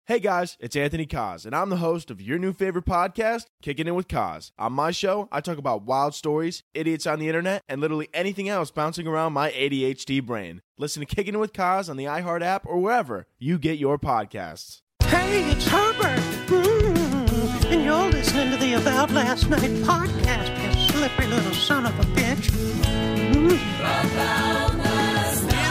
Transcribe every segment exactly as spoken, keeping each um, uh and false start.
Hey guys, it's Anthony Kaz, and I'm the host of your new favorite podcast, Kicking It with Kaz. On my show, I talk about wild stories, idiots on the internet, and literally anything else bouncing around my A D H D brain. Listen to Kicking It with Kaz on the iHeart app or wherever you get your podcasts. Hey, it's Herbert, mm, and you're listening to the About Last Night podcast, you slippery little son of a bitch. Mm. About last night.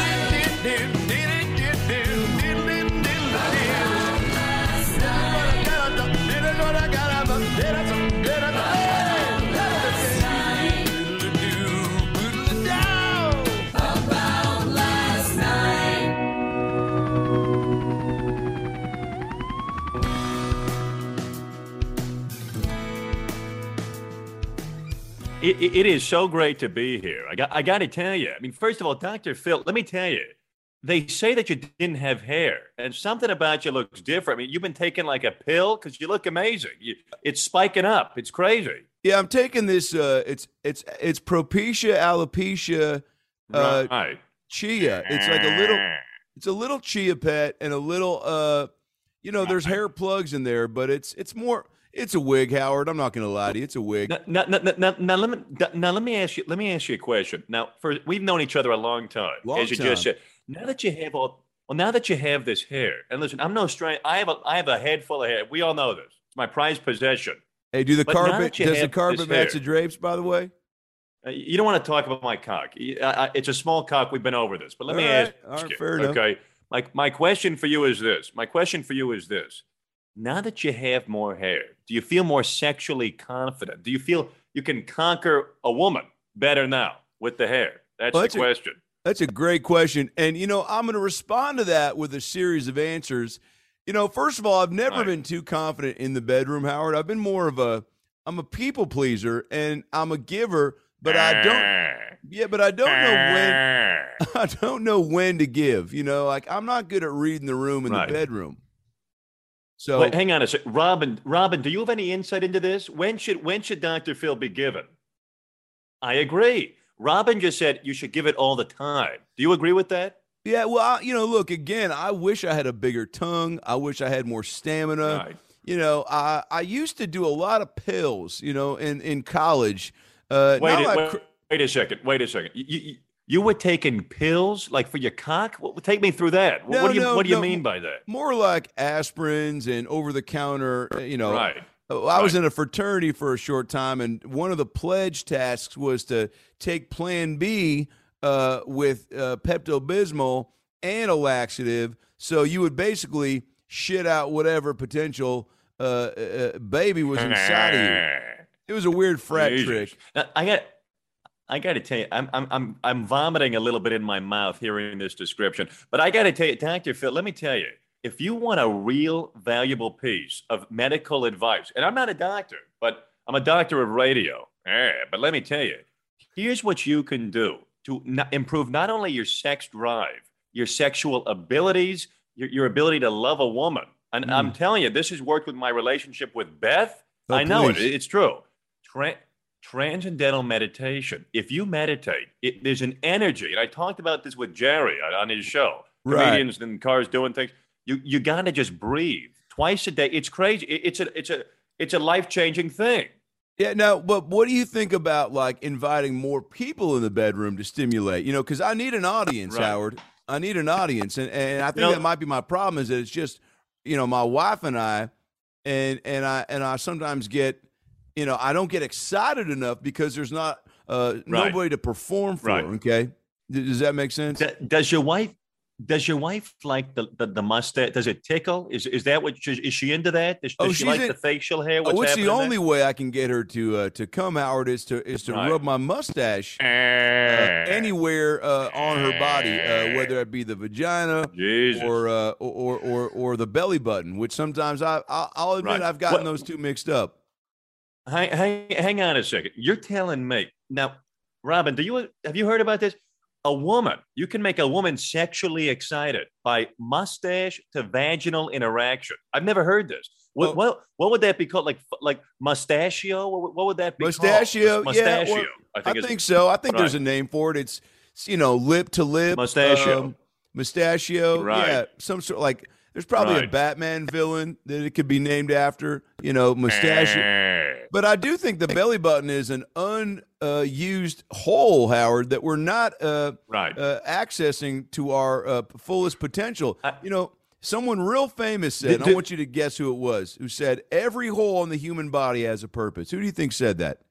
It, it, it is so great to be here. I got I got to tell you. I mean, first of all, Doctor Phil, let me tell you. They say that you didn't have hair, and something about you looks different. I mean, you've been taking like a pill because you look amazing. You, it's spiking up. It's crazy. Yeah, I'm taking this. Uh, it's it's it's Propecia alopecia uh, right. chia. It's like a little. It's a little chia pet and a little. Uh, you know, there's hair plugs in there, but it's it's more. It's a wig, Howard. I'm not going to lie to you. It's a wig. Now, now, now, now, now, let me now let me ask you. Let me ask you a question. Now, for we've known each other a long time, long as you time. just said. Now that you have all, well, now that you have this hair, and listen, I'm no stranger. I have a, I have a head full of hair. We all know this. It's my prized possession. Hey, do the But now carpet that you does the have carpet this match hair- the drapes? By the way, Uh, You don't want to talk about my cock. I- I- It's a small cock. We've been over this, but let All me right. ask All right, you. fair enough. Okay, like my question for you is this. My question for you is this. Now that you have more hair, do you feel more sexually confident? Do you feel you can conquer a woman better now with the hair? That's Well, the that's a- question. that's a great question, and you know I'm going to respond to that with a series of answers. You know, first of all, I've never Right. been too confident in the bedroom, Howard. I've been more of a I'm a people pleaser and I'm a giver, but I don't. Yeah, but I don't know when. I don't know when to give. You know, like I'm not good at reading the room in Right. the bedroom. So Wait, hang on a second. Robin, Robin, do you have any insight into this? When should when should Doctor Phil be given? I agree. Robin just said you should give it all the time. Do you agree with that? yeah, well, I, you know, look again. I wish I had a bigger tongue. I wish I had more stamina. Right. You know, I I used to do a lot of pills. You know, in in college. Uh, Wait, now a, I wait, cr- wait a second. Wait a second. You, you, you were taking pills like for your cock? What, take me through that. What, No, what do you no, What do you no. mean by that? more like aspirins and over the counter. You know, Right. Uh, I was Right. in a fraternity for a short time, and one of the pledge tasks was to take Plan B uh, with uh, Pepto Bismol and a laxative. So you would basically shit out whatever potential uh, uh, baby was inside of you. It was a weird frat Jesus. trick. Now, I got. I got to tell you, I'm I'm I'm I'm vomiting a little bit in my mouth hearing this description. But I got to tell you, Doctor Phil, let me tell you, if you want a real valuable piece of medical advice, and I'm not a doctor, but I'm a doctor of radio. Eh, but let me tell you, here's what you can do to n- improve not only your sex drive, your sexual abilities, your, your ability to love a woman. And I'm telling you, this has worked with my relationship with Beth. Oh, I know it. please. It's true. Tra- transcendental meditation. If you meditate, it, there's an energy. And I talked about this with Jerry on, on his show. Right. Comedians in cars doing things. You you got to just breathe twice a day. It's crazy. It, it's a it's a it's a life-changing thing. Yeah, now, but what do you think about like inviting more people in the bedroom to stimulate? You know, because I need an audience, Right. Howard. I need an audience, and, and I think know- that might be my problem. Is that it's just, you know, my wife and I, and and I and I sometimes get, you know, I don't get excited enough because there's not uh, Right. nobody to perform for. Right. Okay, D- does that make sense? D- Does your wife does your wife like the, the, the mustache? Does it tickle? Is is that what is she into that? Does, does Oh, she she's like in- the facial hair? What's Oh, it's the happening only way I can get her to uh, to come, Howard, is to is to Right. rub my mustache uh, there? anywhere uh, on her body, uh, whether it be the vagina Jesus. or, uh, or or or the belly button, which sometimes I I'll, I'll admit Right. I've gotten What- those two mixed up. Hang, hang, hang on a second. You're telling me now, Robin? Do you have you heard about this? A woman, you can make a woman sexually excited by mustache to vaginal interaction. I've never heard this. What Oh. what, what would that be called? Like like mustachio? What, what would that be Mustachio, called? yeah, Mustachio. well, I I think, it's think so. I think there's right. a name for it. It's, it's, you know, lip to lip. Mustachio. um, Mustachio. Right. Yeah, some sort like There's probably Right. a Batman villain that it could be named after, you know, mustache. But I do think the belly button is an unused hole, Howard, that we're not uh, Right. uh, accessing to our uh, fullest potential. I- you know, someone real famous said, Did- and I did- want you to guess who it was, who said, every hole in the human body has a purpose. Who do you think said that?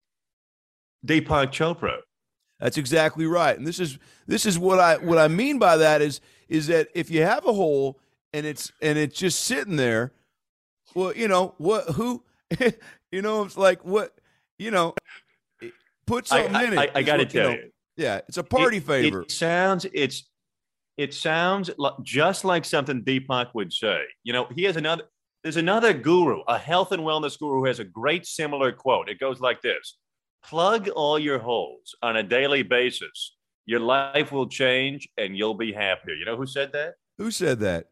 Deepak Chopra. That's exactly right. And this is this is what I what I mean by that is is that if you have a hole and it's and it's just sitting there, well, you know, what who you know, it's like what you know, put I, something in it. I, I is got to what, tell know, you. Yeah, it's a party It- favor. It sounds it's it sounds li- just like something Deepak would say. You know, he has another. There's another guru, a health and wellness guru, who has a great similar quote. It goes like this: "Plug all your holes on a daily basis. Your life will change, and you'll be happier." You know who said that? Who said that?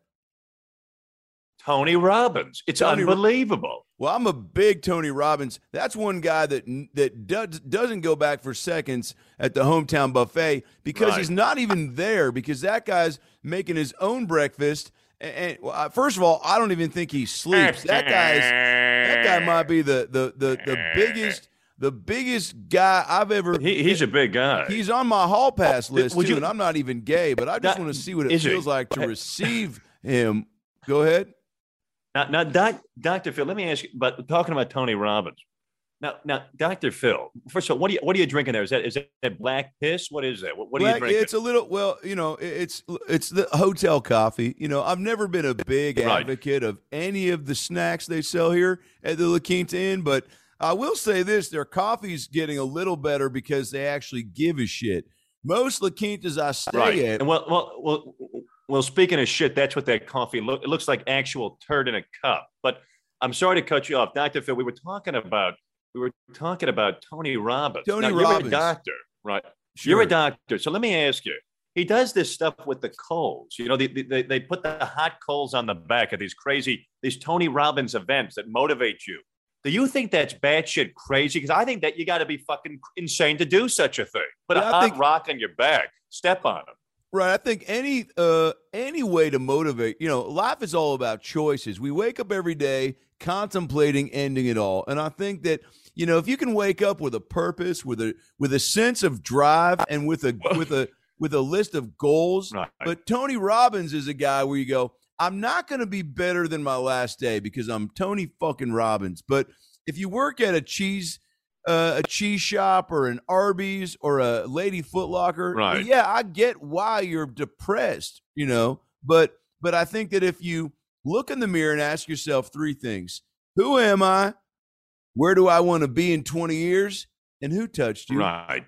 Tony Robbins. It's Tony Ro- unbelievable. Well, I'm a big Tony Robbins. That's one guy that that does, doesn't go back for seconds at the hometown buffet because Right. he's not even there because that guy's making his own breakfast. And, and well, I- first of all, I don't even think he sleeps. That guy's that guy might be the the the, the biggest the biggest guy I've ever. He, he's a big guy. He's on my hall pass list Would too, you- and I'm not even gay, but I just That- want to see what it is he? feels like to receive him. Go ahead. Now, now doc, Doctor Phil, let me ask you. But talking about Tony Robbins. Now, now, Doctor Phil. First of all, what are you what are you drinking there? Is that is that black piss? What is that? What, what are you Black- drinking? It's a little well, you know, it- it's it's the hotel coffee. You know, I've never been a big Right. advocate of any of the snacks they sell here at the La Quinta Inn, but I will say this: their coffee's getting a little better because they actually give a shit. Most La Quintas I stay Right. at, And well, well, well, well. Speaking of shit, that's what that coffee look. It looks like actual turd in a cup. But I'm sorry to cut you off, Doctor Phil. We were talking about we were talking about Tony Robbins. Tony now, Robbins. You're a doctor, right? Sure. You're a doctor. So let me ask you. He does this stuff with the coals. You know, they, they, they put the hot coals on the back of these crazy, these Tony Robbins events that motivate you. Do you think that's batshit crazy? Because I think that you got to be fucking insane to do such a thing. Put a Yeah, I hot think- rock on your back, step on them. Right. I think any uh any way to motivate, you know, life is all about choices. We wake up every day contemplating ending it all. And I think that, you know, if you can wake up with a purpose, with a with a sense of drive and with a with a with a list of goals. Right. But Tony Robbins is a guy where you go, I'm not going to be better than my last day because I'm Tony fucking Robbins. But if you work at a cheese uh, a cheese shop or an Arby's or a Lady Foot Locker, Right. yeah, I get why you're depressed, you know, but but I think that if you look in the mirror and ask yourself three things: who am I? Where do I want to be in twenty years? And who touched you? Right.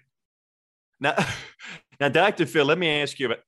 Now, now, Doctor Phil, let me ask you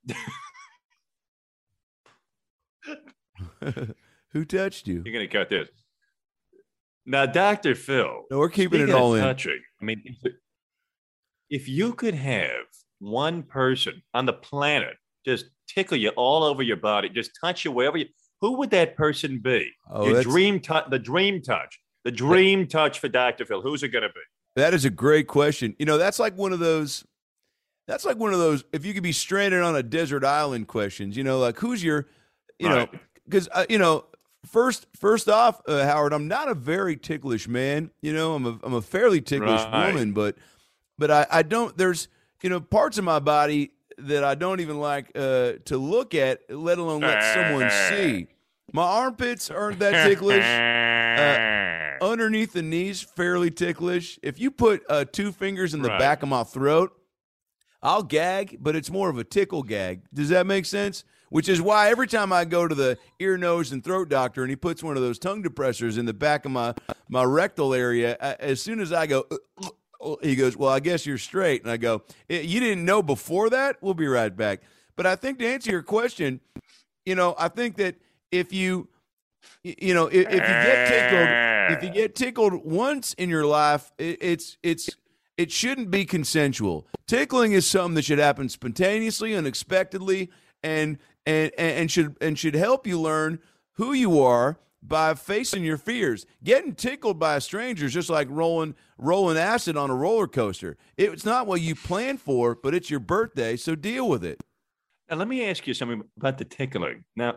about. Who touched you? You're going to cut this. Now, Doctor Phil. No, we're keeping it speaking of all in. touching, I mean, if- if you could have one person on the planet just tickle you all over your body, just touch you wherever you, who would that person be? Oh, Your that's- dream touch, the dream touch, the dream touch for Doctor Phil. Who's it going to be? That is a great question. You know, that's like one of those. That's like one of those. If you could be stranded on a desert island, questions. You know, like who's your, you Right. know, because uh, you know, first first off, uh, Howard, I'm not a very ticklish man. You know, I'm a I'm a fairly ticklish Right. woman, but but I I don't. There's you know parts of my body that I don't even like uh, to look at, let alone let someone see. My armpits aren't that ticklish. Uh, underneath the knees, fairly ticklish. If you put uh, two fingers in the Right. back of my throat, I'll gag, but it's more of a tickle gag. Does that make sense? Which is why every time I go to the ear, nose, and throat doctor and he puts one of those tongue depressors in the back of my, my rectal area, I, as soon as I go, uh, uh, uh, he goes, well, I guess you're straight. And I go, "Eh, you didn't know before that? We'll be right back. But I think to answer your question, you know, I think that if you, y- you know, if, if you get tickled, if you get tickled once in your life, it, it's it's it shouldn't be consensual. Tickling is something that should happen spontaneously, unexpectedly, and and and should and should help you learn who you are by facing your fears. Getting tickled by a stranger is just like rolling rolling acid on a roller coaster. It's not what you planned for, but it's your birthday, so deal with it. Now, let me ask you something about the tickling. Now,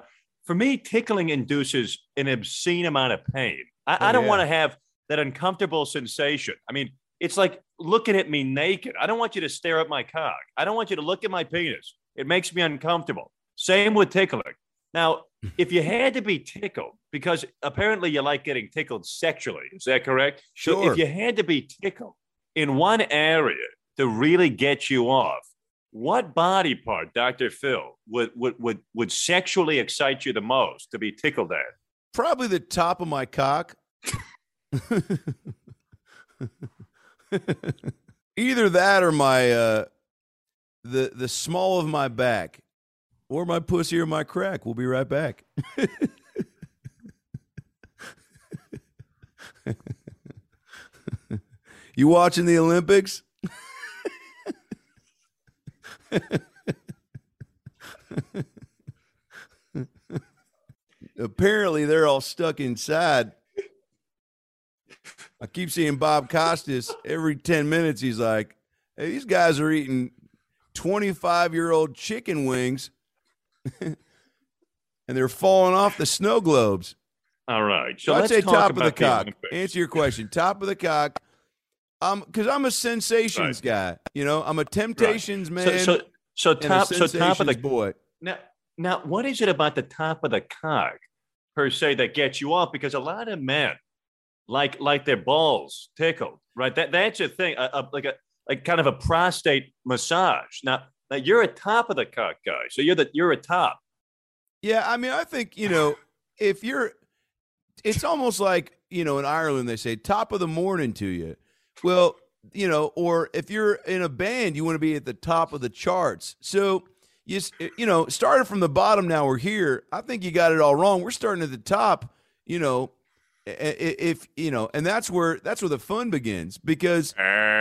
for me, tickling induces an obscene amount of pain. I, Oh, I don't yeah. want to have that uncomfortable sensation. I mean, it's like looking at me naked. I don't want you to stare at my cock. I don't want you to look at my penis. It makes me uncomfortable. Same with tickling. Now, if you had to be tickled, because apparently you like getting tickled sexually, is that correct? So Sure. if you had to be tickled in one area to really get you off, what body part, Doctor Phil, would, would, would, would sexually excite you the most to be tickled at? Probably the top of my cock. Either that or my uh, the the small of my back, or my pussy or my crack. We'll be right back. You watching the Olympics? Apparently, they're all stuck inside. I keep seeing Bob Costas every ten minutes. He's like, hey, these guys are eating twenty-five-year-old chicken wings, and they're falling off the snow globes. All right. So So I'd let's say talk top of the about cock. Olympics. Answer your question. Top of the cock. Um, because I'm a sensations Right. guy. You know, I'm a Temptations So, man. so, so and a top, so top of sensations the boy. now, now, what is it about the top of the cock per se that gets you off? Because a lot of men like like their balls tickled, right? That that's a thing, a, a, like a like kind of a prostate massage. Now, now you're a top of the cock guy, so you're the you're a top. Yeah, I mean, I think, you know, if you're, it's almost like, you know, in Ireland, they say top of the morning to you. Well, you know, or if you're in a band, you want to be at the top of the charts. So, you, s- you know, started from the bottom, now we're here. I think you got it all wrong. We're starting at the top, you know, i- i- if, you know, and that's where, that's where the fun begins, because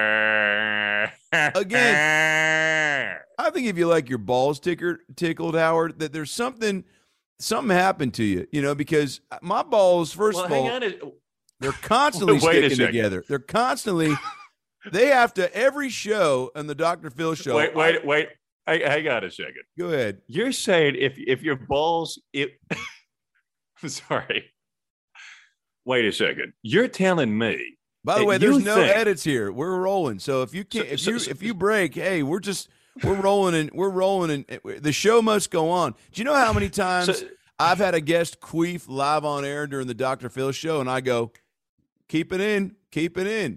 Again, I think if you like your balls ticker, tickled, Howard, that there's something, something happened to you, you know, because my balls, first well, of hang all, on. a- they're constantly Wait a sticking second. together. They're constantly, they have to, every show and the Doctor Phil show. Wait, wait, wait. Hang, hang on a second. Go ahead. You're saying if if your balls, it. I'm sorry. Wait a second. You're telling me. By the that way, you there's no think- edits here. We're rolling. So if you can't, So- if so- you so- if you break, hey, we're just we're rolling and we're rolling and the show must go on. Do you know how many times So- I've had a guest queef live on air during the Doctor Phil show, and I go, keep it in, keep it in.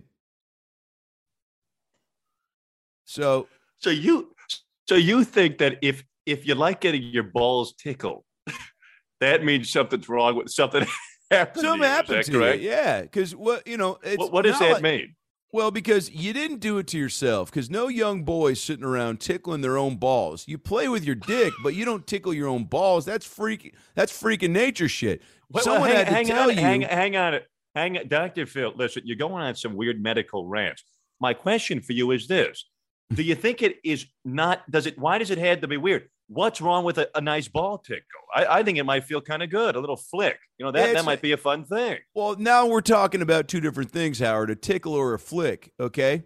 So So you, so you think that if if you like getting your balls tickled, that means something's wrong with something happened. something to you. happened Is to that correct? you, yeah. Because what you know, it's What, what does not that like- mean? Well, because you didn't do it to yourself, because no young boy's sitting around tickling their own balls. You play with your dick, but you don't tickle your own balls. That's freaky. That's freaking nature shit. Wait, Someone wait, had to hang, tell hang on, you. hang, hang on, hang on, Doctor Phil. Listen, you're going on some weird medical rants. My question for you is this: do you think it is not? Does it? Why does it have to be weird? What's wrong with a, a nice ball tickle? I, I think it might feel kind of good, a little flick. You know, that, Yeah, that it's- might be a fun thing. Well, now we're talking about two different things, Howard: a tickle or a flick. Okay.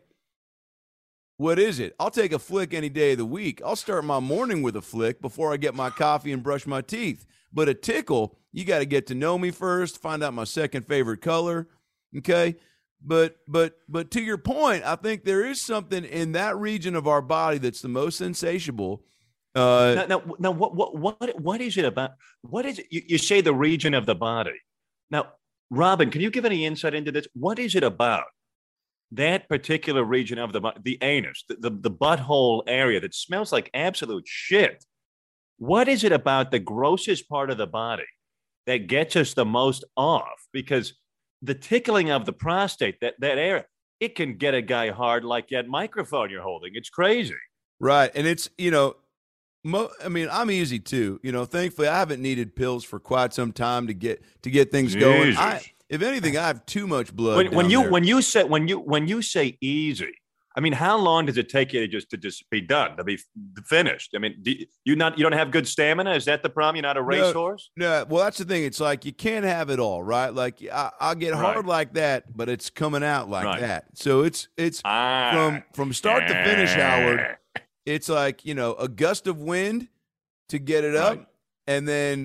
What is it? I'll take a flick any day of the week. I'll start my morning with a flick before I get my coffee and brush my teeth. But a tickle, you got to get to know me first, find out my second favorite color. Okay. But but but to your point, I think there is something in that region of our body that's the most insatiable. Uh, Now, now, now what, what, what, what is it about? What is it? You, you say the region of the body. Now, Robin, can you give any insight into this? What is it about that particular region of the body, the anus, the, the, the butthole area that smells like absolute shit? What is it about the grossest part of the body that gets us the most off? Because the tickling of the prostate, that, that area, it can get a guy hard like that microphone you're holding. It's crazy. Right. And it's, you know, mo- I mean, I'm easy too. You know, thankfully I haven't needed pills for quite some time to get to get things going. Jesus. I, if anything, I have too much blood. when, when down you there. when you say when you when you say easy, I mean, how long does it take you to just to just be done, to be f- finished? I mean, do you, you not you don't have good stamina? Is that the problem? You're not a racehorse? No, well, that's the thing. It's like you can't have it all, right? Like I, I get hard Right. like that, but it's coming out like Right. that. So it's it's Ah, from from start to finish, Howard. It's like, you know, a gust of wind to get it up, Right. and then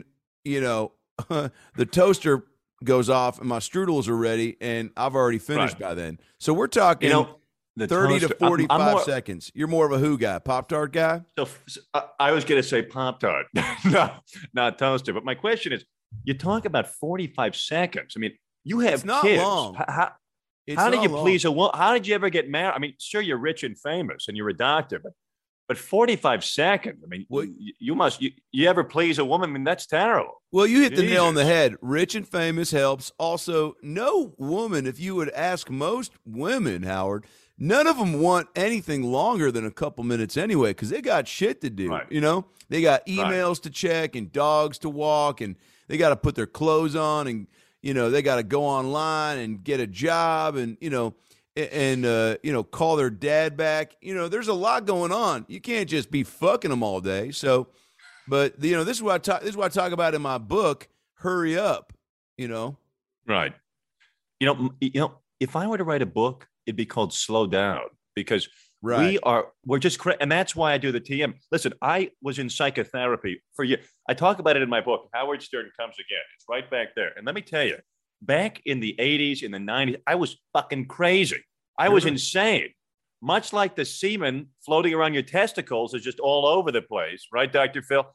you know, the toaster goes off and my strudels are ready and I've already finished Right. by then. So we're talking You know, the thirty toaster, to forty-five I'm, I'm more, seconds. You're more of a who guy, Pop-Tart guy? So, so I- I was going to say Pop Tart, no, not toaster. But my question is, you talk about forty-five seconds. I mean, you have It's not kids. long. How, how, It's how did not you long. please a woman? How did you ever get married? I mean, sure, you're rich and famous and you're a doctor, but but forty-five seconds. I mean, Well- you, you must. You, you ever please a woman? I mean, that's terrible. Well, you hit the nail on the Jesus. head. Rich and famous helps. Also, no woman, if you would ask most women, Howard, none of them want anything longer than a couple minutes anyway, because they got shit to do. Right. You know, they got emails to check and dogs to walk, and they got to put their clothes on, and you know, they got to go online and get a job, and you know, a- and uh, you know, call their dad back. You know, there's a lot going on. You can't just be fucking them all day. So. But you know, this is what I talk. This is what I talk about in my book. Hurry up, you know. Right. You know. m- You know. If I were to write a book, it'd be called Slow Down because Right. we are. We're just cra- and that's why I do the T M. Listen, I was in psychotherapy for years. I talk about it in my book. Howard Stern Comes Again. It's right back there. And let me tell you, back in the eighties, in the nineties, I was fucking crazy. I was Sure. insane. Much like the semen floating around your testicles is just all over the place, right, Doctor Phil?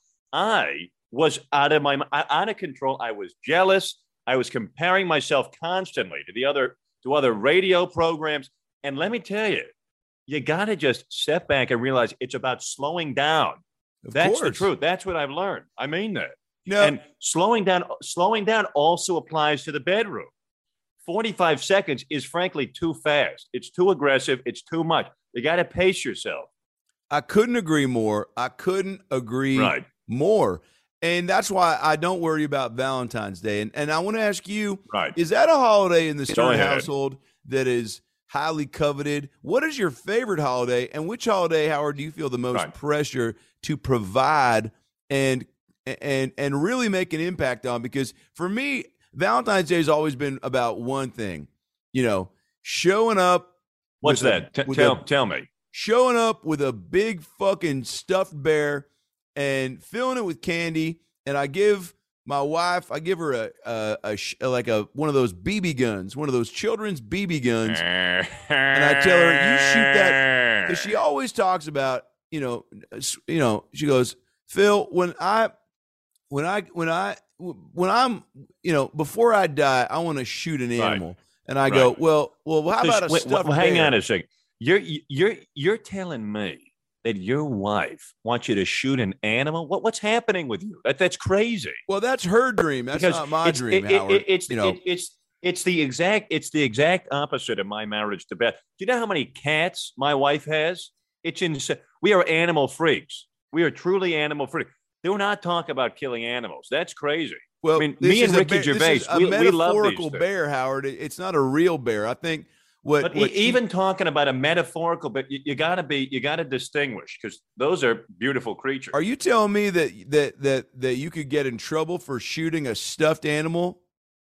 I was out of my mi- out of control. I was jealous. I was comparing myself constantly to the other to other radio programs. And let me tell you, you got to just step back and realize it's about slowing down. Of That's the course. truth. That's what I've learned. I mean that. No, And slowing down, slowing down also applies to the bedroom. forty-five seconds is frankly too fast. It's too aggressive. It's too much. You got to pace yourself. I couldn't agree more. I couldn't agree Right. more. And that's why I don't worry about Valentine's Day. And and I want to ask you, Right. is that a holiday in the Stern ahead. household that is highly coveted? What is your favorite holiday, and which holiday, Howard, do you feel the most Right. pressure to provide and and and really make an impact on? Because for me, Valentine's Day has always been about one thing, you know, showing up. What's with a- that? T- with tell, a- tell me. showing up with a big fucking stuffed bear and filling it with candy. And I give my wife, I give her a, a, a sh- like a one of those B B guns, one of those children's B B guns. And I tell her, you shoot that, because she always talks about, you know, s- you know, she goes, Phil, when I, when I, when I, when I'm, you know, before I die, I want to shoot an Right. animal. And I go, Right. well, well, how about a Wait, stuffed well, hang bear? on a second. You're you're you're telling me that your wife wants you to shoot an animal? What what's happening with you? That that's crazy. Well, that's her dream. That's Because not my it's, dream, it- it- Howard. it- it's you know, it- it's it's the exact it's the exact opposite of my marriage to Beth. Do you know how many cats my wife has? It's insane. We are animal freaks. We are truly animal freaks. Do not talk about killing animals. That's crazy. well, I mean, this me and is a Ricky bear- Gervais, this is a we- we love these metaphorical things. bear, Howard. It- It's not a real bear. I think what, But what e- she- even talking about a metaphorical, but you, you got to be, you got to distinguish because those are beautiful creatures. are you telling me that that that that you could get in trouble for shooting a stuffed animal?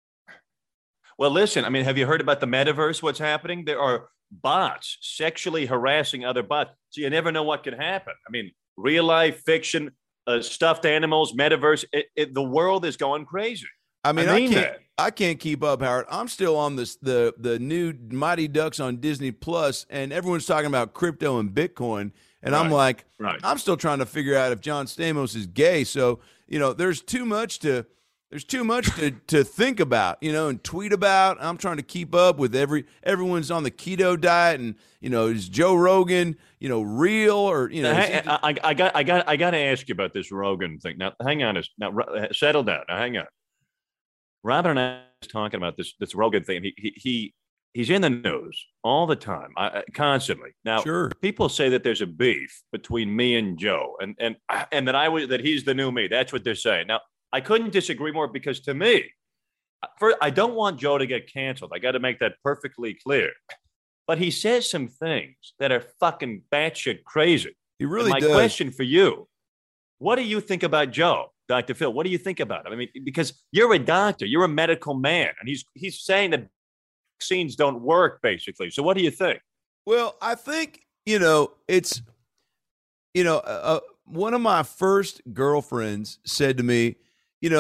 Well, listen, I mean, have you heard about the metaverse? What's happening? There are bots sexually harassing other bots. So you never know what could happen. I mean, real life, fiction, uh, stuffed animals, metaverse. It, it, the world is going crazy. I mean, I I, mean can't. that. I can't keep up, Howard. I'm still on this the the new Mighty Ducks on Disney Plus, and everyone's talking about crypto and Bitcoin, and I'm Right. like, Right. I'm still trying to figure out if John Stamos is gay. So you know, there's too much to there's too much to to think about, you know, and tweet about. I'm trying to keep up with every everyone's on the keto diet, and you know, is Joe Rogan, you know, real or you know? Now, is he I, just- I, I got, I got, I got to ask you about this Rogan thing. Now, hang on, a s- now ro- settle down. Now, hang on. Robin and I was talking about this this Rogan thing. He he, he he's in the news all the time, I, I- constantly. Now, Sure. people say that there's a beef between me and Joe, and and and that I was that he's the new me. That's what they're saying. Now, I couldn't disagree more because to me, first, I don't want Joe to get canceled. I got to make that perfectly clear. But he says some things that are fucking batshit crazy. he really My does. question for you: what do you think about Joe, Doctor Phil? What do you think about him? I mean, because you're a doctor, you're a medical man, and he's he's saying that vaccines don't work, basically. So, what do you think? Well, I think, you know, it's, you know, uh, uh, one of my first girlfriends said to me, you know,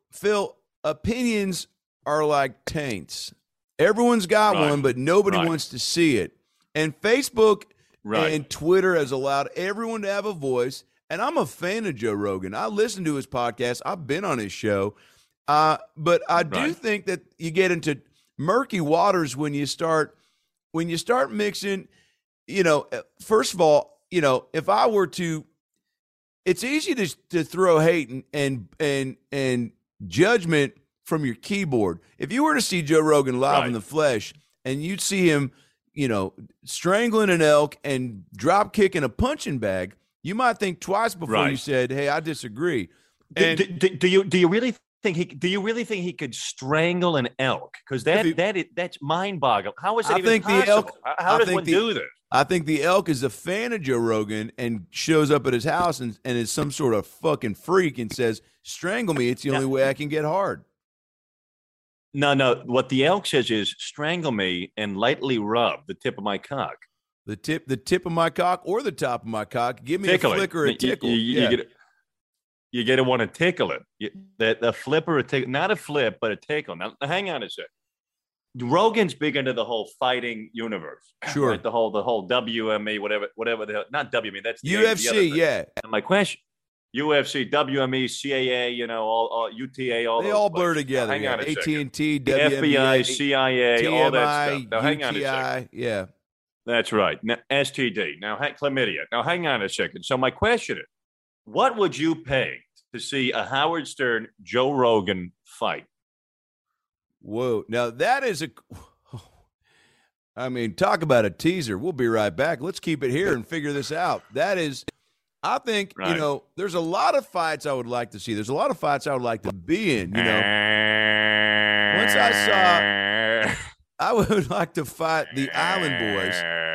Phil, opinions are like taints. Everyone's got Right. one, but nobody Right. wants to see it. And Facebook Right. and Twitter has allowed everyone to have a voice. And I'm a fan of Joe Rogan. I listen to his podcast. I've been on his show. Uh, but I do Right. think that you get into murky waters when you start when you start mixing, you know, first of all, you know, if I were to, it's easy to to throw hate and and and, and judgment from your keyboard. If you were to see Joe Rogan live Right. in the flesh and you'd see him, you know, strangling an elk and drop kicking a punching bag, you might think twice before Right. you said, "Hey, I disagree." Do, And do, do, do you do you really think he do you really think he could strangle an elk? Because that he- that is, that's mind boggling. How is it I even think the possible? elk- How- How I does think one the- do this? I think the elk is a fan of Joe Rogan and shows up at his house and, and is some sort of fucking freak and says, "Strangle me. It's the only way I can get hard." No, no. What the elk says is strangle me and lightly rub the tip of my cock. The tip, the tip of my cock or the top of my cock. Give me Tickle a it. flick or a You- tickle. You, you, yeah. you get you get to want to tickle it. You, that the flip or a tickle, not a flip, but a tickle. Now, hang on a sec. Rogan's big into the whole fighting universe. Sure. Right? The whole the whole W M E, whatever, whatever the hell. Not W M E. That's the U F the other C, thing. yeah. And my question: U F C, W M E, C A A, you know, all, all U T A, all They those all blur places. together. Hang yeah. on a A second. T and T, The W N B A, F B I, C I A, all that T M I, stuff. Now, hang on a second. U T I, yeah. That's right. Now, S T D. Now, ha- chlamydia. Now, hang on a second. So, my question is, what would you pay to see a Howard Stern, Joe Rogan fight? Whoa. Now that is a I mean, talk about a teaser. We'll be right back. Let's keep it here and figure this out. That is I think, you Right. know, there's a lot of fights I would like to see. There's a lot of fights I would like to be in, you know. Once I saw I would like to fight the Island Boys.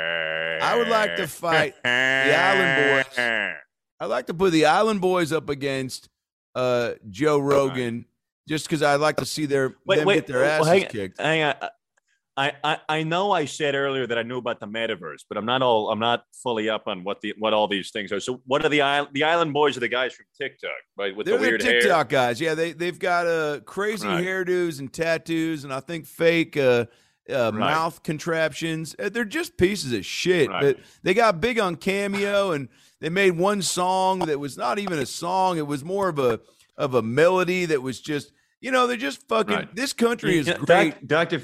I would like to fight the Island Boys. I'd like to put the Island Boys up against uh, Joe Rogan just because I'd like to see their Wait, them wait, get their well, asses hang, kicked. Hang on. I, I, I know I said earlier that I knew about the metaverse, but I'm not all I'm not fully up on what the what all these things are. So what are the island the Island Boys are the guys from TikTok, right? With They're the the weird TikTok guys. Yeah, they they've got uh, crazy Right. hairdos and tattoos, and I think fake uh, uh, mouth contraptions. Uh, They're just pieces of shit. Right. But they got big on Cameo, and they made one song that was not even a song. It was more of a of a melody that was just, you know, they're just fucking. Right. This country is Yeah, Doc- great. Doctor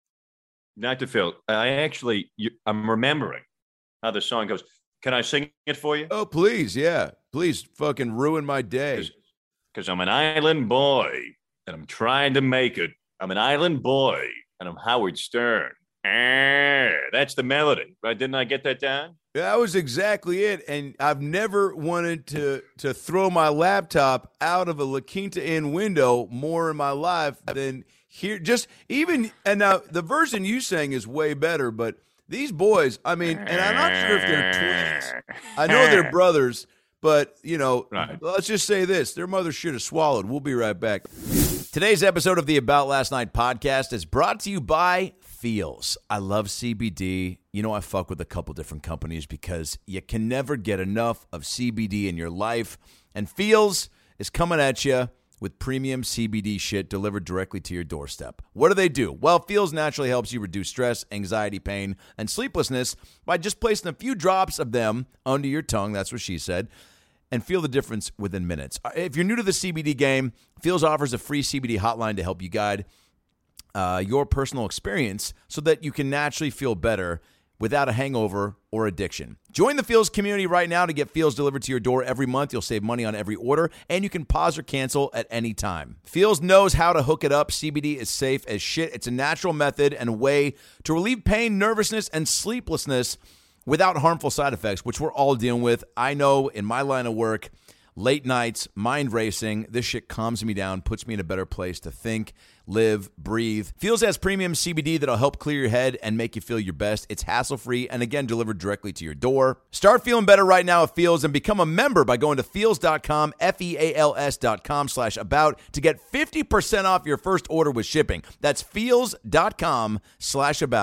Doctor Phil, I actually you, I'm remembering how the song goes. Can I sing it for you? Oh, please, yeah, please, fucking ruin my day. Because I'm an island boy and I'm trying to make it. I'm an island boy and I'm Howard Stern. Ah, that's the melody, right? Didn't I get that down? That was exactly it. And I've never wanted to to throw my laptop out of a La Quinta Inn window more in my life than here. Just even, and now the version you sang is way better, but these boys, I mean, and I'm not sure if they're twins. I know they're brothers, but, you know, Right. let's just say this. Their mother should have swallowed. We'll be right back. Today's episode of the About Last Night podcast is brought to you by Feels. I love C B D. You know, I fuck with a couple different companies because you can never get enough of C B D in your life. And Feels is coming at you with premium C B D shit delivered directly to your doorstep. What do they do? Well, Feels naturally helps you reduce stress, anxiety, pain, and sleeplessness by just placing a few drops of them under your tongue. That's what she said. And feel the difference within minutes. If you're new to the C B D game, Feels offers a free C B D hotline to help you guide uh, your personal experience so that you can naturally feel better without a hangover or addiction. Join the Feels community right now to get Feels delivered to your door every month. You'll save money on every order, and you can pause or cancel at any time. Feels knows how to hook it up. C B D is safe as shit. It's a natural method and a way to relieve pain, nervousness, and sleeplessness without harmful side effects, which we're all dealing with. I know in my line of work, late nights, mind racing, this shit calms me down, puts me in a better place to think, live, breathe. Feels has premium C B D that'll help clear your head and make you feel your best. It's hassle-free and, again, delivered directly to your door. Start feeling better right now at Feels and become a member by going to feels.com, F-E-A-L-S dot com slash about to get fifty percent off your first order with shipping. That's feels.com slash about.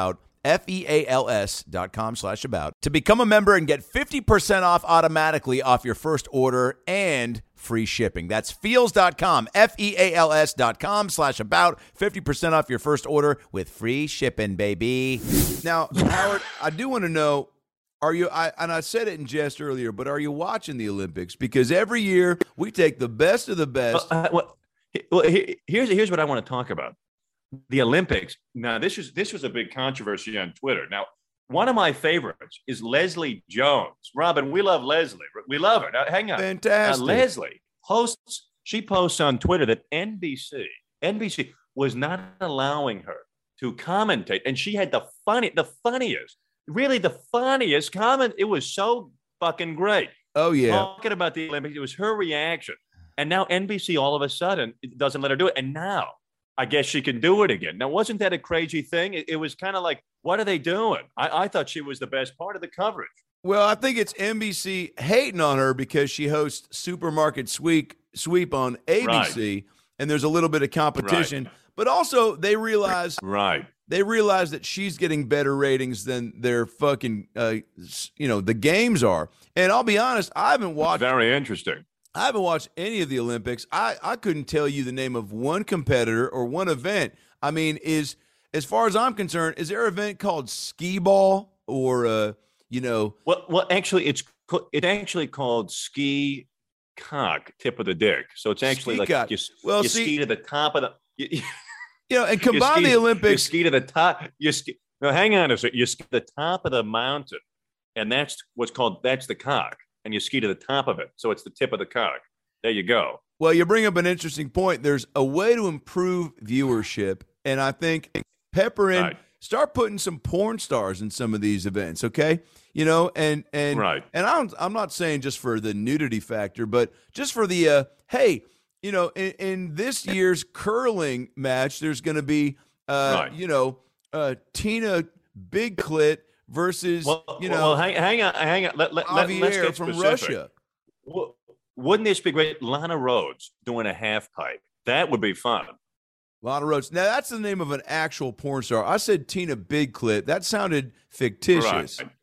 F-E-A-L-S dot com slash about to become a member and get fifty percent off automatically off your first order and free shipping. That's feels dot com, F-E-A-L-S dot com slash about, fifty percent off your first order with free shipping, baby. Now, Howard, I do want to know, are you, I, and I said it in jest earlier, but are you watching the Olympics? Because every year we take the best of the best. Uh, uh, well, well, here's, here's what I want to talk about. The Olympics. Now, this is this was a big controversy on Twitter. Now, one of my favorites is Leslie Jones. Robin, we love Leslie. We love her. Now, hang on. Fantastic. Now, Leslie posts, she posts on Twitter that N B C, N B C was not allowing her to commentate. And she had the funny, the funniest, really the funniest comment. It was so fucking great. Oh, yeah. Talking about the Olympics, it was her reaction. And now N B C all of a sudden doesn't let her do it. And now I guess she can do it again. Now, wasn't that a crazy thing? It, it was kind of like, what are they doing? I, I thought she was the best part of the coverage. Well, I think it's N B C hating on her because she hosts Supermarket Sweep, sweep on A B C, right. And there's a little bit of competition. Right. But also, they realize right. They realize that she's getting better ratings than their fucking, uh, you know, the games are. And I'll be honest, I haven't watched. Very interesting. I haven't watched any of the Olympics. I, I couldn't tell you the name of one competitor or one event. I mean, is as far as I'm concerned, is there an event called skee ball or, uh, you know? Well, well, actually, it's it actually called ski cock, tip of the dick. So it's actually ski like cock. you, well, you see, ski to the top of the. You, you know, and combine ski, the Olympics. You ski to the top. You ski. No, hang on a second. You ski to the top of the mountain, and that's what's called that's the cock. And you ski to the top of it. So it's the tip of the cock. There you go. Well, you bring up an interesting point. There's a way to improve viewership. And I think pepper in, right. start putting some porn stars in some of these events, okay? You know, and and right. and I'm, I'm not saying just for the nudity factor, but just for the, uh, hey, you know, in, in this year's curling match, there's going to be, uh, right. you know, uh, Tina Big Clit versus, well, you know, well, hang, hang on, hang on. Let, let, Javier let's get from specific. Russia. Well, wouldn't this be great? Lana Rhoades doing a half pipe. That would be fun. Lana Rhoades. Now, that's the name of an actual porn star. I said Tina Big Clit. That sounded fictitious. Right.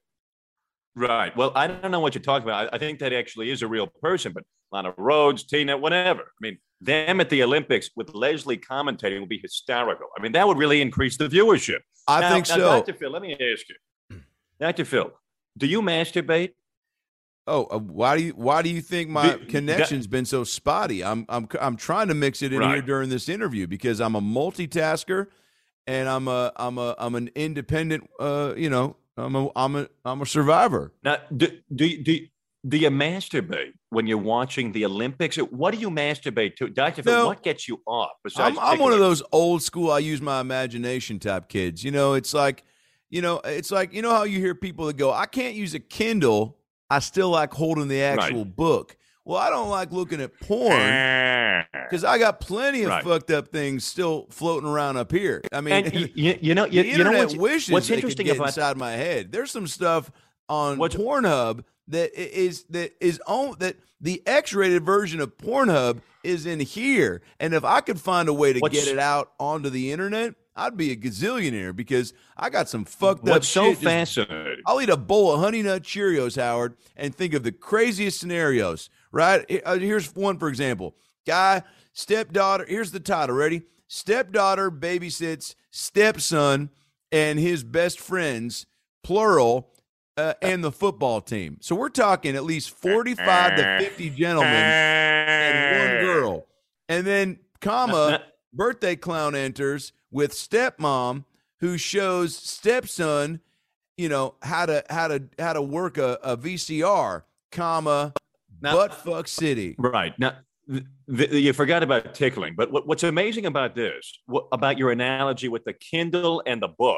Right. Well, I don't know what you're talking about. I, I think that actually is a real person, but Lana Rhoades, Tina, whatever. I mean, them at the Olympics with Leslie commentating would be hysterical. I mean, that would really increase the viewership. I now, think now, so. Doctor Phil, let me ask you. Doctor Phil, do you masturbate? Oh, uh, why do you why do you think my do, connection's that, been so spotty? I'm I'm I'm trying to mix it in right. here during this interview because I'm a multitasker and I'm a I'm a I'm an independent uh, you know, I'm a I'm a I'm a survivor. Now, do do do, do you masturbate when you're watching the Olympics? What do you masturbate to? Doctor Phil, no, what gets you off besides I'm, I'm one of those old school I use my imagination type kids. You know, it's like You know, it's like, you know how you hear people that go, I can't use a Kindle. I still like holding the actual right. book. Well, I don't like looking at porn because I got plenty of right. fucked up things still floating around up here. I mean, and you, you know, you, the you know internet what's, wishes what's they interesting could get about inside my head. There's some stuff on what's, Pornhub that is that is on that the X-rated version of Pornhub is in here, and if I could find a way to get it out onto the internet, I'd be a gazillionaire because I got some fucked What's up so shit. fascinating. I'll eat a bowl of Honey Nut Cheerios, Howard, and think of the craziest scenarios, right? Here's one, for example. Guy, stepdaughter, here's the title, ready? Stepdaughter babysits stepson and his best friends, plural, uh, and the football team. So we're talking at least forty-five to fifty gentlemen and one girl. And then, comma, birthday clown enters with stepmom who shows stepson, you know, how to how to how to work a, a V C R, comma, now, butt fuck city. Right. Now th- th- you forgot about tickling, but what, what's amazing about this, what, about your analogy with the Kindle and the book,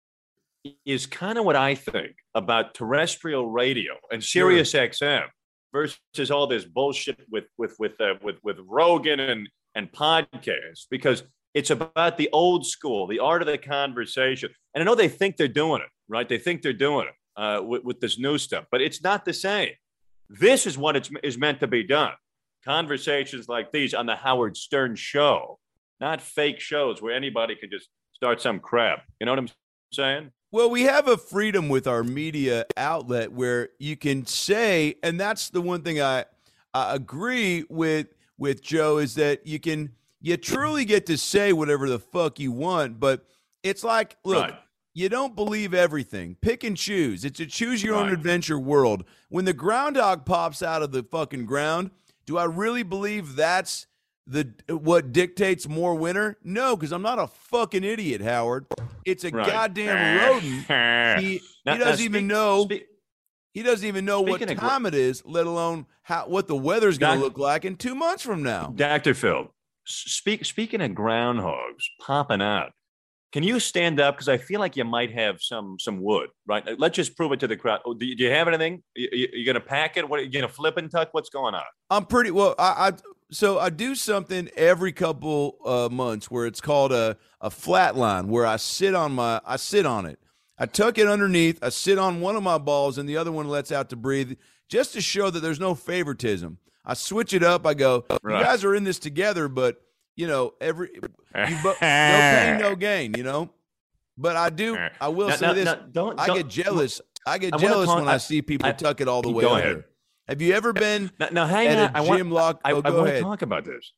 is kind of what I think about terrestrial radio and Sirius sure. X M versus all this bullshit with with with uh, with with Rogan and and podcasts, because it's about the old school, the art of the conversation. And I know they think they're doing it, right? They think they're doing it uh, with, with this new stuff, but it's not the same. This is what it's, is meant to be done. Conversations like these on the Howard Stern show, not fake shows where anybody can just start some crap. You know what I'm saying? Well, we have a freedom with our media outlet where you can say, and that's the one thing I, I agree with with Joe, is that you can you truly get to say whatever the fuck you want, but it's like, look, Right. you don't believe everything. Pick and choose. It's a choose your own Right. adventure world. When the groundhog pops out of the fucking ground, do I really believe that's the what dictates more winter? No, because I'm not a fucking idiot, Howard. It's a Right. goddamn rodent. He, Now- he now doesn't even speak- know. speak- He doesn't even know what Speaking of gro- time it is, let alone how what the weather's going to Doc- look like in two months from now. Doctor Phil, s- speak, speaking of groundhogs popping out, can you stand up? Because I feel like you might have some some wood, right? Let's just prove it to the crowd. Oh, do, you, do you have anything? You, you, you going to pack it? What are you going to flip and tuck? What's going on? I'm pretty well. I, I so I do something every couple uh, months where it's called a a flat line, where I sit on my I sit on it. I tuck it underneath. I sit on one of my balls, and the other one lets out to breathe, just to show that there's no favoritism. I switch it up. I go, Right. you guys are in this together, but you know, every you bo- no pain, no gain. You know, but I do. I will Now- say now- this: now, don't- I don't- get jealous. I get I wanna jealous talk- when I, I- see people I- tuck it all the way Go under. ahead. Have you ever been Now, now hang at on. a I want, gym lock? I, Oh, I go want to ahead. talk about this.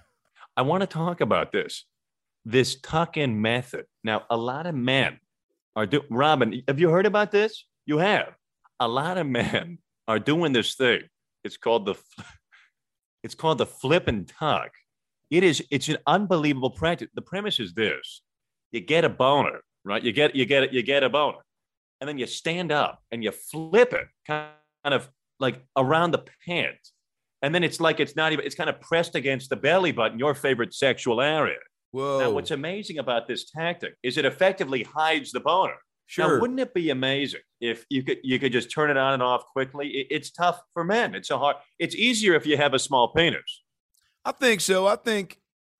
I want to talk about this. This tuck-in method. Now, a lot of men are doing. Robin, have you heard about this? You have. A lot of men are doing this thing. It's called the. It's called the flip and tuck. It is. It's an unbelievable practice. The premise is this: you get a boner, right? You get. You get it. You get a boner, and then you stand up and you flip it, kind of like around the pants. And then it's like it's not even, it's kind of pressed against the belly button, your favorite sexual area. Whoa. Now, what's amazing about this tactic is it effectively hides the boner. Sure. Now, wouldn't it be amazing if you could you could just turn it on and off quickly? It, it's tough for men. It's a hard. It's easier if you have a small penis. I think so. I think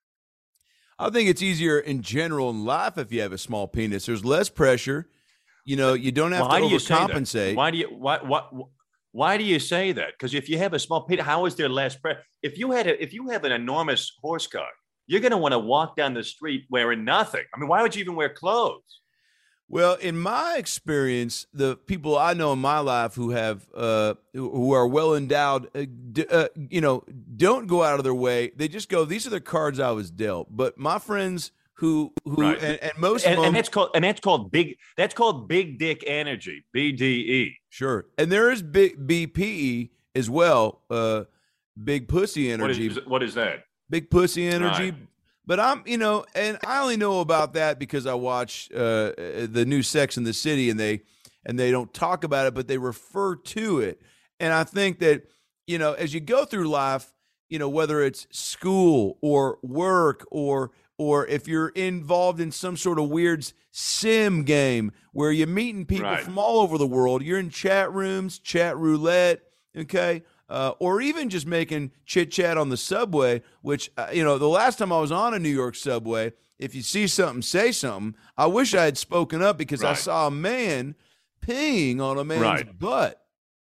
I think it's easier in general in life if you have a small penis. There's less pressure. You know, you don't have Why to do you say that? overcompensate. Why do you why why why do you say that? Because if you have a small penis, how is there less pressure? If you had a, if you have an enormous horse cock, you're going to want to walk down the street wearing nothing. I mean, why would you even wear clothes? Well, in my experience, the people I know in my life who have uh, who who are well endowed, uh, d- uh, you know, don't go out of their way. They just go, "These are the cards I was dealt." But my friends who who Right. and, and most And, of them, and that's called and that's called big that's called big dick energy, B D E. sure, and there is big B P E as well, uh, big pussy What energy. is what is that? Big pussy energy. Right. But I'm, you know, and I only know about that because I watch uh, the new Sex in the City, and they and they don't talk about it, but they refer to it. And I think that, you know, as you go through life, you know, whether it's school or work or or if you're involved in some sort of weird sim game where you're meeting people Right. from all over the world, you're in chat rooms, chat roulette, okay, uh, or even just making chit chat on the subway. Which uh, you know, the last time I was on a New York subway, if you see something, say something. I wish I had spoken up because I Right. saw a man peeing on a man's Right. butt.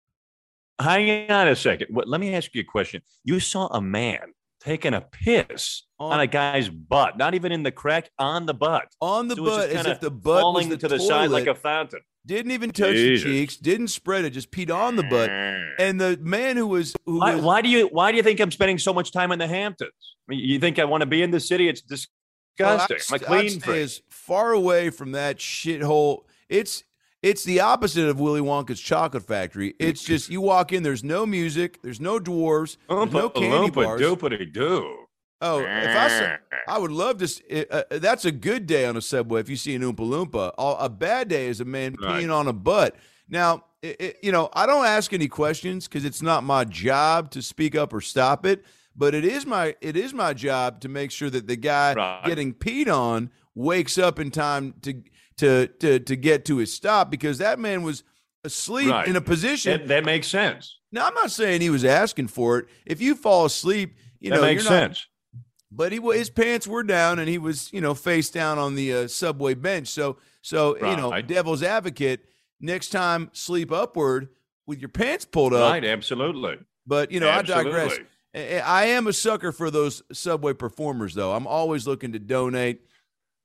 Hang on a second. What, let me ask you a question. You saw a man taking a piss On- on a guy's butt, not even in the crack, on the butt. On the So it was butt, just as kinda if the butt was falling the to the toilet. side like a fountain. Didn't even touch Jesus. the cheeks. Didn't spread it. Just peed on the butt. And the man who was who Why, was why do you why do you think I'm spending so much time in the Hamptons? I mean, you think I want to be in the city? It's Well, disgusting. I'd I'm a st- I'd clean stay freak. as far away from that shithole. It's it's the opposite of Willy Wonka's chocolate factory. It's just you walk in, there's no music, there's no dwarves, there's no candy bars. Doopity doo. Oh, if I saw, I would love to. s- Uh, uh, that's a good day on a subway if you see an Oompa Loompa. All- A bad day is a man Right. peeing on a butt. Now, it, it- you know, I don't ask any questions because it's not my job to speak up or stop it. But it is my it is my job to make sure that the guy Right. getting peed on wakes up in time to to to to get to his stop, because that man was asleep Right. in a position. That, that makes sense. Now, I'm not saying he was asking for it. If you fall asleep, you that know, makes you're not, sense. but he wa- his pants were down and he was, you know, face down on the uh, subway bench. So, so you know, Right. devil's advocate. Next time, sleep upward with your pants pulled up. Right, absolutely. But you know, I digress. Absolutely. I I am a sucker for those subway performers, though. I'm always looking to donate.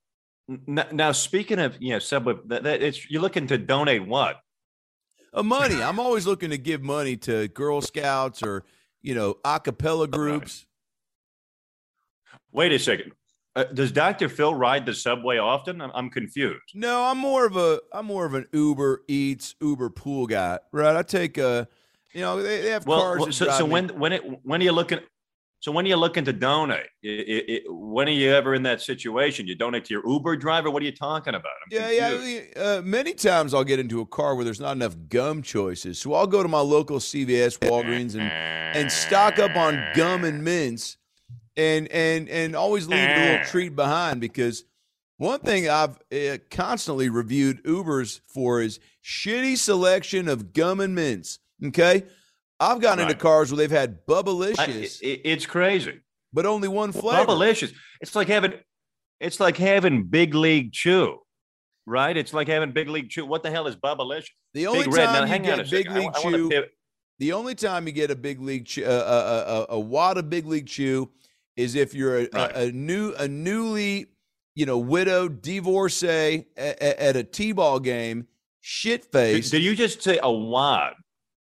N- Now, speaking of, you know, Subway, that, that it's you're looking to donate what? Uh, money. I'm always looking to give money to Girl Scouts or, you know, a cappella groups. Wait a second. Uh, does Doctor Phil ride the subway often? I'm, I'm confused. No, I'm more of a I'm more of an Uber Eats, Uber Pool guy, right? I take uh you know, they, they have Well, cars. well, that so, drive so me- when when it when are you looking? So when are you looking to donate? I- I- I- when are you ever in that situation? You donate to your Uber driver? What are you talking about? I'm Yeah, confused. yeah. Uh, many times I'll get into a car where there's not enough gum choices, so I'll go to my local C V S, Walgreens, and and stock up on gum and mints, and and and always leave a little treat behind, because one thing I've uh, constantly reviewed Ubers for is shitty selection of gum and mints. Okay, I've gotten into Right. cars where they've had I- Bubblicious, I- it's crazy. but only one flavor. Bubblicious. It's like having it's like having Big League Chew, right? It's like having Big League Chew. What the hell is Bubblicious? The only Big Red. time Now, you hang on a get Big second. I- League I wanna Chew, pivot- the only time you get a Big League Chew, uh, uh, uh, a wad of Big League Chew, is if you're a, Right. a, a new, a newly, you know, widowed divorcee at, at a t-ball game, shit Did, faced. did you just say a wad?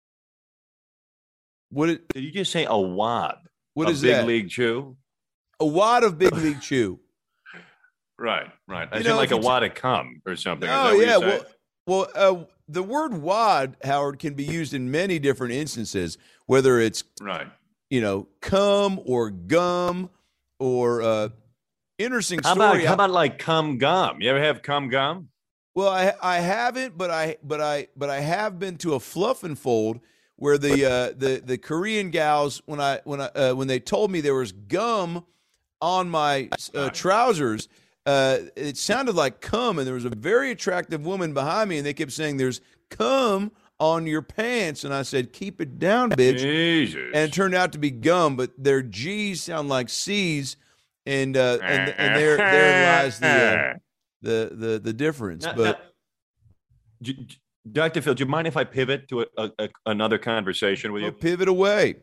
What it, Did you just say a wad? what of is Big that? League Chew? A wad of Big League Chew. Right, right. I You said know, like if a you t- wad of cum or something. Is Oh that what yeah, you're well, saying? well, uh, the word wad, Howard, can be used in many different instances, whether it's Right. you know cum or gum or uh, interesting How story. about how about like cum gum? You ever have cum gum? Well, I I haven't, but I but I but I have been to a fluff and fold where the uh, the the Korean gals, when I when I uh, when they told me there was gum on my uh, trousers, uh, it sounded like cum, and there was a very attractive woman behind me, and they kept saying there's cum on your pants, and I said keep it down, bitch, Jesus. and it turned out to be gum, but their G's sound like C's, and uh, and and there there lies the. Uh, the the the difference. Now- But now, J- J- Doctor Phil, do you mind if I pivot to a, a, a- another conversation with we'll you? pivot away.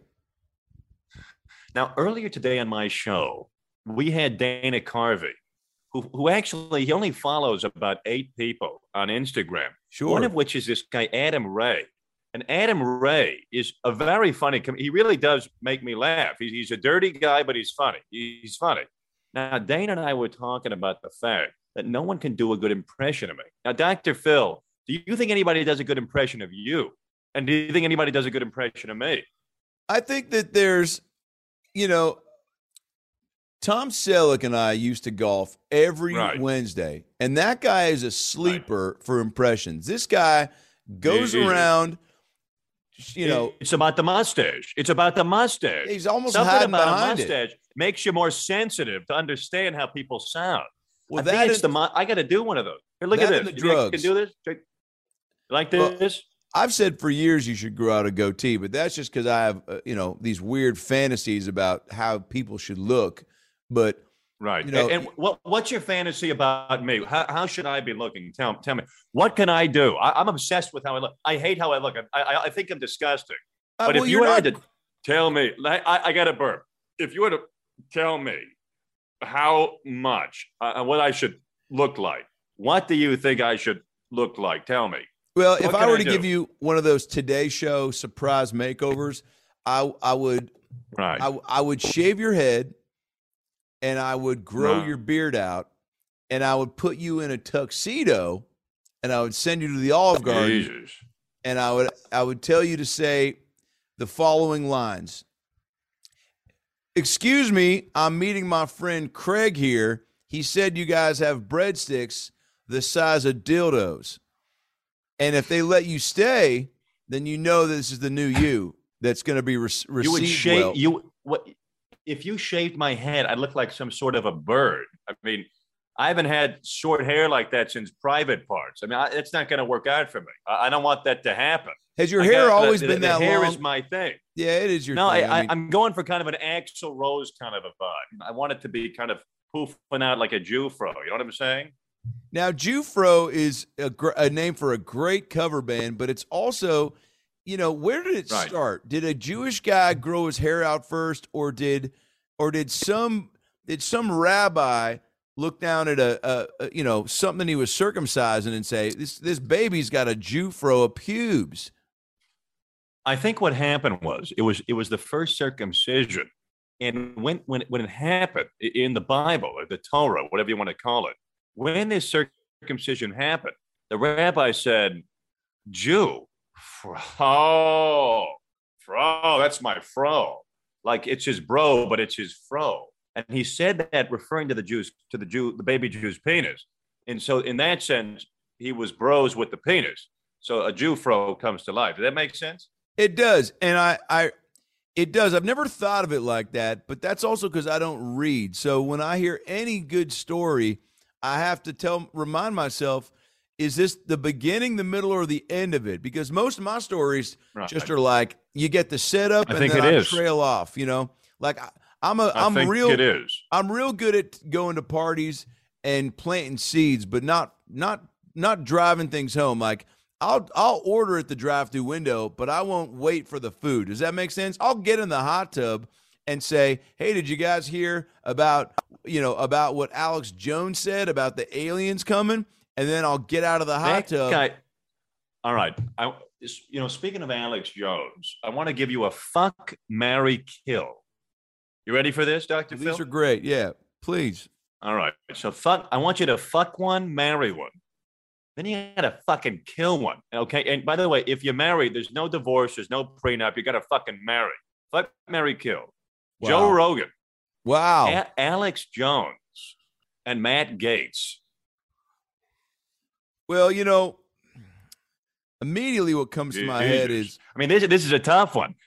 Now, earlier today on my show, we had Dana Carvey, who, who actually he only follows about eight people on Instagram. Sure. One of which is this guy Adam Ray, and Adam Ray is a very funny. Com- he really does make me laugh. He's, he's a dirty guy, but he's funny. He's funny. Now, Dana and I were talking about the fact that no one can do a good impression of me. Now, Doctor Phil, do you think anybody does a good impression of you? And do you think anybody does a good impression of me? I think that there's, you know, Tom Selleck and I used to golf every Right. Wednesday, and that guy is a sleeper for impressions. This guy goes Easy. around, you know, it's about the mustache. It's about the mustache. he's almost Something hiding about a behind it. mustache makes you more sensitive to understand how people sound. Well, I that think it's is- the mu- I got to do one of those. Here, look that at and this. the You think I drugs. can do this? Check. Like Well, this? I've said for years you should grow out a goatee, but that's just because I have, uh, you know, these weird fantasies about how people should look. But Right. you know- and and what, what's your fantasy about me? How, how should I be looking? Tell, tell me. What can I do? I, I'm obsessed with how I look. I hate how I look. I, I, I think I'm disgusting. uh, But well, if you you're had not- to tell me, like, I, I got a burp. If you were to tell me how much, uh, what I should look like, what do you think I should look like? Tell me. Well, if What I can were I to do? give you one of those Today Show surprise makeovers, I I would Right. I, I would shave your head, and I would grow Right. your beard out, and I would put you in a tuxedo, and I would send you to the Olive Garden, Jesus. and I would I would tell you to say the following lines. Excuse me, I'm meeting my friend Craig here. He said you guys have breadsticks the size of dildos. And if they let you stay, then you know this is the new you that's going to be re- received You would shave well. you what if you shaved my head, I'd look like some sort of a bird. I mean, I haven't had short hair like that since private parts. I mean, I, it's not going to work out for me. I, I don't want that to happen. Has your I hair got- always the, been the that hair long? is my thing. Yeah, it is your No, thing. I, I, mean, I'm going for kind of an Axl Rose kind of a vibe. I want it to be kind of poofing out like a Jew fro. You know what I'm saying? now, Jufro is a, gr- a name for a great cover band, but it's also, you know, where did it Right. start? Did a Jewish guy grow his hair out first, or did, or did some did some rabbi look down at a, a, a you know something he was circumcising and say this this baby's got a Jufro of pubes? I think what happened was it was it was the first circumcision, and when when when it happened in the Bible or the Torah, whatever you want to call it, when this circumcision happened, the rabbi said, "Jew, fro, fro, that's my fro." Like it's his bro, but it's his fro. And he said that referring to the Jews, to the Jew, the baby Jew's penis. And so in that sense, he was bros with the penis. So a Jew fro comes to life. Does that make sense? It does. And I, I, it does. I've never thought of it like that, but that's also because I don't read. So when I hear any good story, I have to tell, remind myself, is this the beginning, the middle, or the end of it? Because most of my stories right. just are like, you get the setup I and think then it I is. trail off, you know, like I, I'm a, I I'm think real, it is. I'm real good at going to parties and planting seeds, but not, not, not driving things home. Like I'll, I'll order at the drive-through window, but I won't wait for the food. Does that make sense? I'll get in the hot tub and say, "Hey, did you guys hear about, you know, about what Alex Jones said about the aliens coming?" And then I'll get out of the hot That tub. guy, all right. I, you know, speaking of Alex Jones, I want to give you a fuck, marry, kill. You ready for this, Doctor Phil? These are great. Yeah, please. All right. So fuck. I want you to fuck one, marry one. Then you gotta fucking kill one. Okay. And by the way, if you're married, there's no divorce, there's no prenup. You gotta fucking marry. Fuck, marry, kill. Wow. Joe Rogan. Wow. A- Alex Jones and Matt Gaetz. Well, you know, immediately what comes to my Jesus. head is, I mean, this this is a tough one.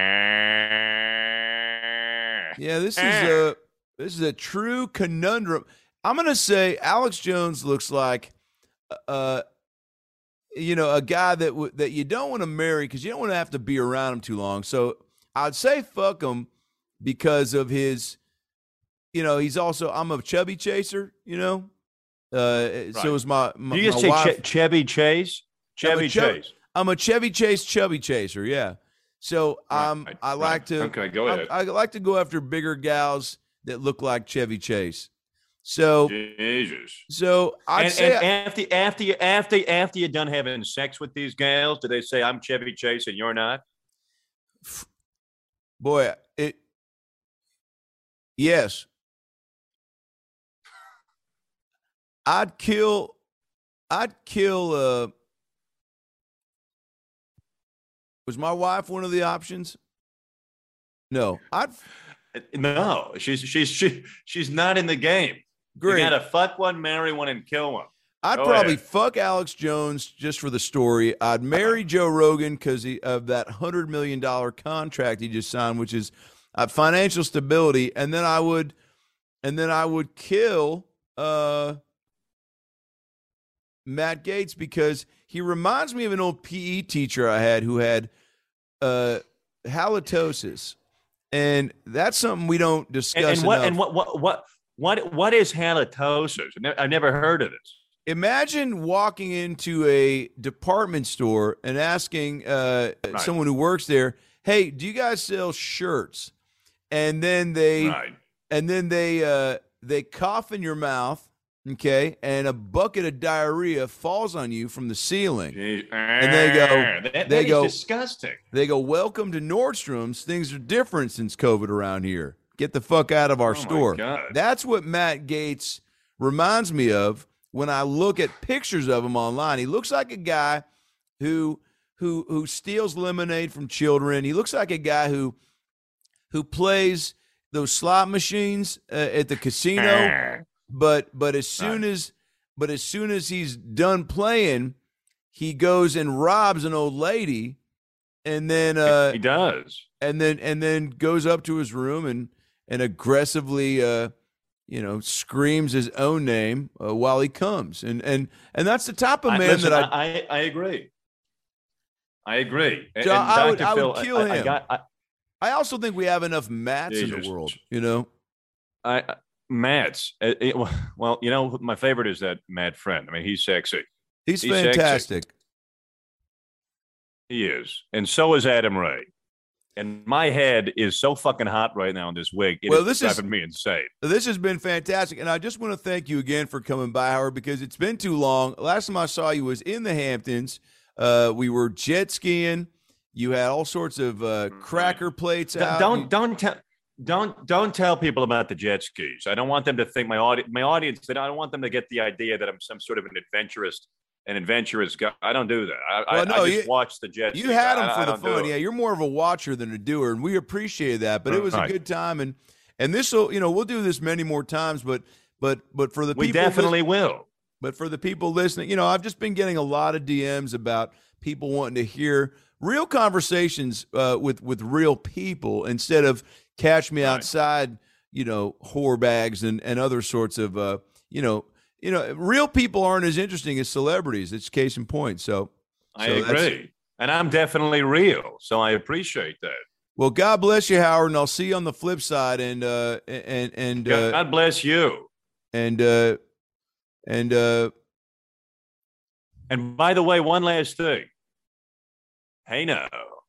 yeah, this is a this is a true conundrum. I'm gonna say Alex Jones looks like, uh, you know, a guy that w- that you don't want to marry because you don't want to have to be around him too long. So I'd say fuck him because of his, you know, he's also I'm a chubby chaser, you know. Uh, Right. So is my, my Do you just my say wife. Ch- Chevy Chase? Chevy I'm a Chevy- Chase. I'm a Chevy Chase chubby chaser, yeah. So um, Right, I right. like to Okay, go I- ahead. I, like to go after bigger gals that look like Chevy Chase. So Jesus. so I'd And, say and after after you after after you're done having sex with these gals, do they say I'm Chevy Chase and you're not? boy it yes. I'd kill I'd kill uh was my wife one of the options? No. I'd No, she's she's she, she's not in the game. great. You gotta fuck one, marry one, and kill one. I'd Go probably ahead. fuck Alex Jones just for the story. I'd marry Joe Rogan because of that one hundred million dollars contract he just signed, which is uh, financial stability. And then I would, and then I would kill uh, Matt Gaetz because he reminds me of an old P E teacher I had who had uh, halitosis. And that's something we don't discuss And, and what enough. and what what what what what is halitosis? I've never, I've never heard of this. Imagine walking into a department store and asking uh, Right. someone who works there, "Hey, do you guys sell shirts?" And then they Right. and then they uh, they cough in your mouth, okay, and a bucket of diarrhea falls on you from the ceiling. And they go- That, they that is go- disgusting. They go, "Welcome to Nordstrom's. Things are different since COVID around here. Get the fuck out of our Oh, my store." God. That's what Matt Gaetz reminds me of when I look at pictures of him online. He looks like a guy who who who steals lemonade from children. He looks like a guy who who plays those slot machines uh, at the casino. But but as soon as but as soon as he's done playing, he goes and robs an old lady, and then uh, He does. and then and then goes up to his room and and aggressively uh you know screams his own name uh, while he comes, and and and that's the type of I, man listen, that I, I, I I agree. I agree. And, John, I would- Doctor I would Phil, kill I, I him. got, I, I also think we have enough Matts in the Jesus. world, you know. I, I- Matt's. It, it- well, you know, my favorite is that Matt Friend. I mean, he's sexy. He's, He's sexy. fantastic. He is, and so is Adam Ray. And my head is so fucking hot right now in this wig. It well, is this driving is, me insane. This has been fantastic. And I just want to thank you again for coming by, Howard, because it's been too long. Last time I saw you was in the Hamptons. Uh, we were jet skiing. You had all sorts of uh, cracker plates out. Don't don't tell don't don't tell people about the jet skis. I don't want them to think my audience my audience. I don't want them to get the idea that I'm some sort of an adventurous an adventurous guy. I don't do that. I, well, no, I just you, watch the jet skis. You had them I, for I the fun. Yeah, you're more of a watcher than a doer, and we appreciate that. But it was right. a good time, and and this will, you know, we'll do this many more times. But but but for the we people, definitely listen, will. But for the people listening, you know, I've just been getting a lot of D Ms about people wanting to hear real conversations uh, with with real people instead of catch me right. outside, you know, whore bags and and other sorts of uh, you know. You know, real people aren't as interesting as celebrities. It's case in point. So, I so agree. And I'm definitely real. So I appreciate that. Well, God bless you, Howard, and I'll see you on the flip side. And, uh, and, and, uh, God bless you. And, uh, and, uh, and by the way, one last thing. Hey, now.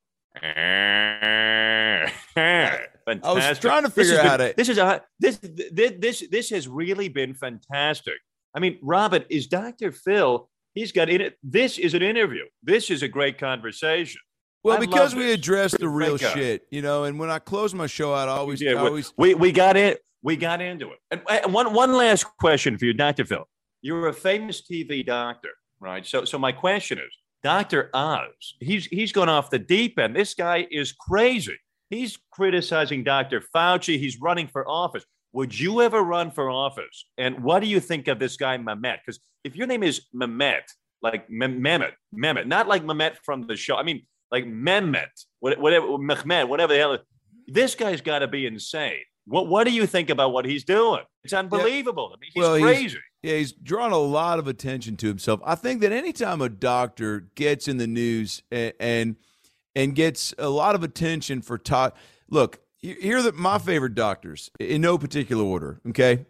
Fantastic. I was trying to figure out how to. This is a this this this this has really been fantastic. I mean, Robert, is Doctor Phil? He's got it. This is an interview. This is a great conversation. Well, I because we this. address the real Thank shit, God. you know. And when I close my show out, I always, yeah, I always we we got it. We got into it. And, and one one last question for you, Doctor Phil. You're a famous T V doctor, right? So so my question is, Doctor Oz. He's he's gone off the deep end. This guy is crazy. He's criticizing Doctor Fauci. He's running for office. Would you ever run for office? And what do you think of this guy, Mehmet? Because if your name is Mehmet, like Mehmet, Mehmet, not like Mehmet from the show. I mean, like Mehmet, whatever, Mehmet, whatever the hell. This guy's got to be insane. What What do you think about what he's doing? It's unbelievable. Yeah. I mean, he's well, crazy. He's, yeah, he's drawn a lot of attention to himself. I think that anytime a doctor gets in the news and and, and gets a lot of attention for talk, look. Here are the, my favorite doctors in no particular order, okay?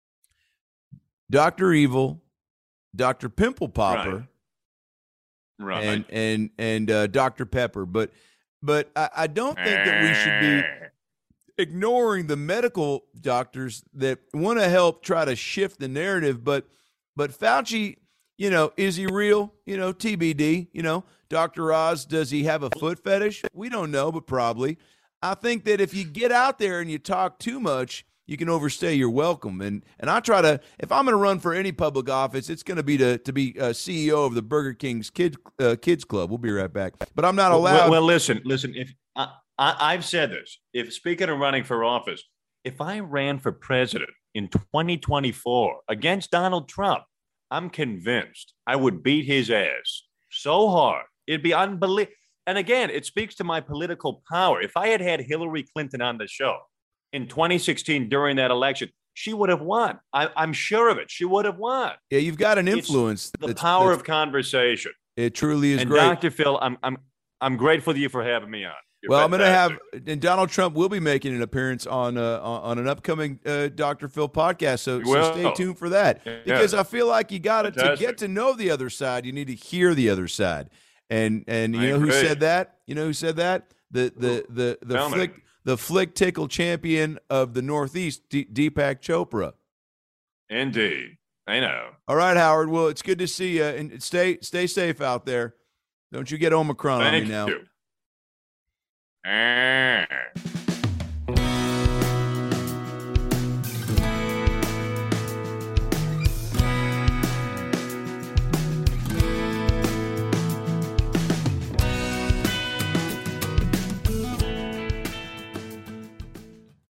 Doctor Evil, Doctor Pimple Popper, right, right. and and and uh, Doctor Pepper. But but I, I don't think that we should be ignoring the medical doctors that want to help try to shift the narrative. But but Fauci, you know, is he real? You know, T B D. You know, Doctor Oz, does he have a foot fetish? We don't know, but probably. I think that if you get out there and you talk too much, you can overstay your welcome. And and I try to, if I'm going to run for any public office, it's going to be to to be a C E O of the Burger King's Kids uh, Kids Club. We'll be right back. But I'm not allowed. Well, well listen, listen. If I, I, I've said this, if speaking of running for office, if I ran for president in twenty twenty-four against Donald Trump, I'm convinced I would beat his ass so hard. It'd be unbelievable. And again, it speaks to my political power. If I had had Hillary Clinton on the show in twenty sixteen during that election, she would have won. I, I'm sure of it. She would have won. Yeah, you've got an influence. It's the that's, power that's, of conversation. It truly is and great. Doctor Phil, I'm I'm I'm grateful to you for having me on. You're well, fantastic. I'm going to have, and Donald Trump will be making an appearance on uh, on an upcoming uh, Doctor Phil podcast. So, so stay tuned for that. Yeah. Because I feel like you got to get to know the other side. You need to hear the other side. And and you I know agree. who said that? You know who said that? The the the the Tell flick me. the flick tickle champion of the Northeast, D- Deepak Chopra. Indeed, I know. All right, Howard. Well, it's good to see you, and stay stay safe out there. Don't you get Omicron Thank on me now. You.